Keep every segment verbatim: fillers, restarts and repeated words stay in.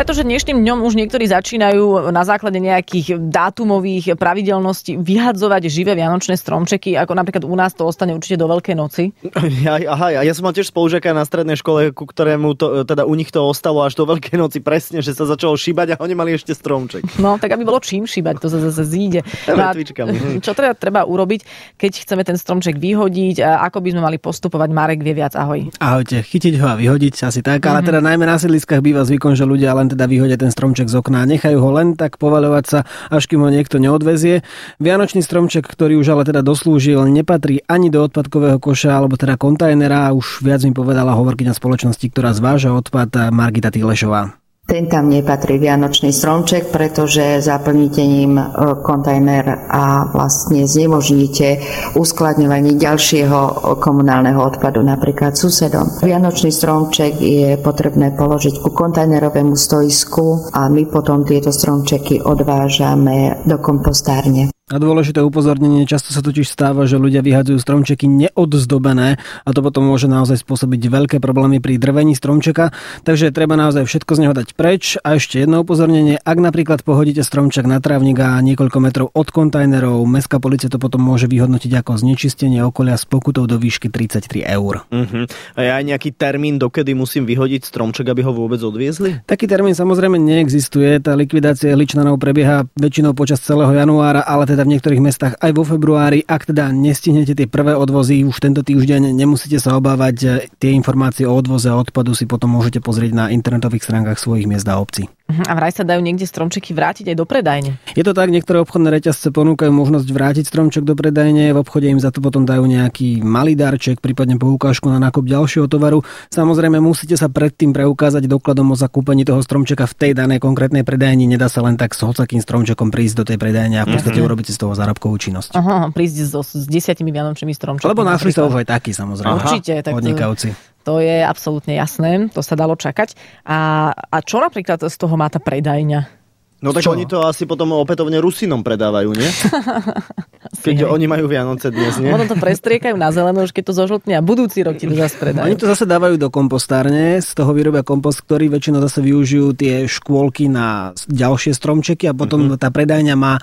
Pretože dnešným dňom už niektorí začínajú na základe nejakých dátumových pravidelností vyhadzovať živé vianočné stromčeky, ako napríklad u nás to ostane určite do Veľkej noci. Ja, aha, ja som mal tiež spolužiaka na strednej škole, ku ktorému to, teda u nich to ostalo až do Veľkej noci presne, že sa začalo šíbať a oni mali ešte stromček. No, tak aby bolo čím šíbať, to sa zase zíde. No, čo teda treba urobiť, keď chceme ten stromček vyhodiť a ako by sme mali postupovať? Marek vie viac, ahoj. Ahojte, chytiť ho a vyhodiť asi tak, ale teda najmä na sídliskách býva zvykom, že ľudia len teda vyhodia ten stromček z okna a nechajú ho len tak povaľovať sa, až kým ho niekto neodvezie. Vianočný stromček, ktorý už ale teda doslúžil, nepatrí ani do odpadkového koša alebo teda kontajnera, už viac mi povedala hovorkyňa spoločnosti, ktorá zváža odpad, Margita Týlešová. Ten tam nepatrí vianočný stromček, pretože zaplníte ním kontajner a vlastne znemožníte uskladňovanie ďalšieho komunálneho odpadu, napríklad susedom. Vianočný stromček je potrebné položiť ku kontajnerovému stoisku a my potom tieto stromčeky odvážame do kompostárne. A dôležité upozornenie, často sa totiž stáva, že ľudia vyhadzujú stromčeky neodzdobené a to potom môže naozaj spôsobiť veľké problémy pri drvení stromčeka, takže treba naozaj všetko z neho dať preč. A ešte jedno upozornenie, ak napríklad pohodíte stromček na trávnik a niekoľko metrov od kontajnerov, mestská polícia to potom môže vyhodnotiť ako znečistenie okolia s pokutou do výšky tridsaťtri eur. Uh-huh. A je aj nejaký termín, dokedy musím vyhodiť stromček, aby ho vôbec odviezli? Taký termín samozrejme neexistuje, tá likvidácia hličnanov prebieha väčšinou počas celého januára, ale teda v niektorých mestách aj vo februári. Ak teda nestihnete tie prvé odvozy už tento týždeň, nemusíte sa obávať. Tie informácie o odvoze a odpadu si potom môžete pozrieť na internetových stránkach svojich miest a obcí. A vraj sa dajú niekde stromčeky vrátiť aj do predajne. Je to tak, niektoré obchodné reťazce ponúkajú možnosť vrátiť stromček do predajne, v obchode im za to potom dajú nejaký malý darček, prípadne poukážku na nákup ďalšieho tovaru. Samozrejme musíte sa predtým preukázať dokladom o zakúpení toho stromčeka v tej danej konkrétnej predajni. Nedá sa len tak s hocakým stromčekom prísť do tej predajne a v podstate mm-hmm. urobiť si z toho zárobkovú činnosť. Aha, prísť so, s desiatimi vianočnými stromčekmi. Lebo našli sa už aj takí, samozrejme. Určite, tak podnikavci. To je absolútne jasné, to sa dalo čakať. A, a čo napríklad z toho má tá predajňa? No tak čo? Oni to asi potom opätovne Rusinom predávajú, nie? Keď hej. Oni majú Vianoce dnes, nie? Ono to prestriekajú na zeleno, už keď to zožltne a budúci rok ti to zase predajú. Oni to zase dávajú do kompostárne, z toho vyrobia kompost, ktorý väčšinou zase využijú tie škôlky na ďalšie stromčeky a potom mm-hmm. tá predajňa má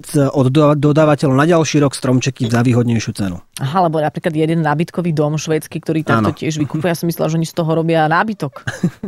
od dodávateľov na ďalší rok stromčeky za výhodnejšiu cenu. Aha, lebo napríklad jeden nábytkový dom švédsky, ktorý takto tiež vykúpia. Ja som myslela, že oni z toho robia nábytok.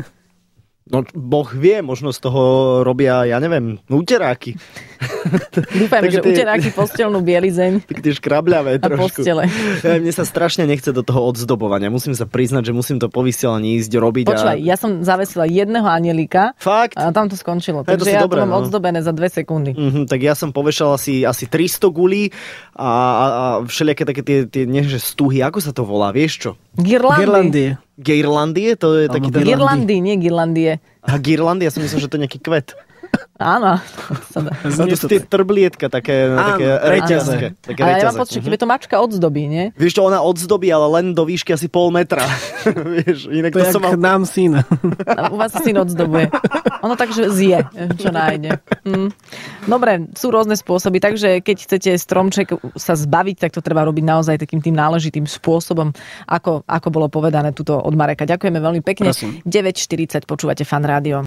No, Boh vie, možno z toho robia, ja neviem, úteráky. Dúfajme, že tie... úteráky, postelnú bielizeň. Tak tie škrabľavé trošku. A postele. Ja, mne sa strašne nechce do toho odzdobovania. Musím sa priznať, že musím to po vysielaní ísť robiť. Počúvaj, a... ja som zavesila jedného anielika. Fakt? A tam to skončilo. Je Takže to ja dobré, to mám no. odzdobené za dve sekundy. Mm-hmm, tak ja som povešal asi, asi tristo gulí a, a, a všelijaké také tie, tie nie, že stuhy. Ako sa to volá, vieš čo? Girlandy. Girlandie? To je taký ten... Girlandy, nie girlandie. A girlandy, ja som myslel, že to je nejaký kvet. Áno. No to sú tie trblietka, také, také reťazské. Ale ja mám pocit, že keby to mačka odzdobí, nie? Vieš čo, ona odzdobí, ale len do výšky asi pol metra. Vieš, inak to, to som mal... nám syn. U vás syn odzdobuje. Ono takže zje, čo nájde. Hm. Dobre, sú rôzne spôsoby, takže keď chcete stromček sa zbaviť, tak to treba robiť naozaj takým tým náležitým spôsobom, ako, ako bolo povedané tuto od Mareka. Ďakujeme veľmi pekne. Prosím. deväť štyridsať počúvate Fan Rádio.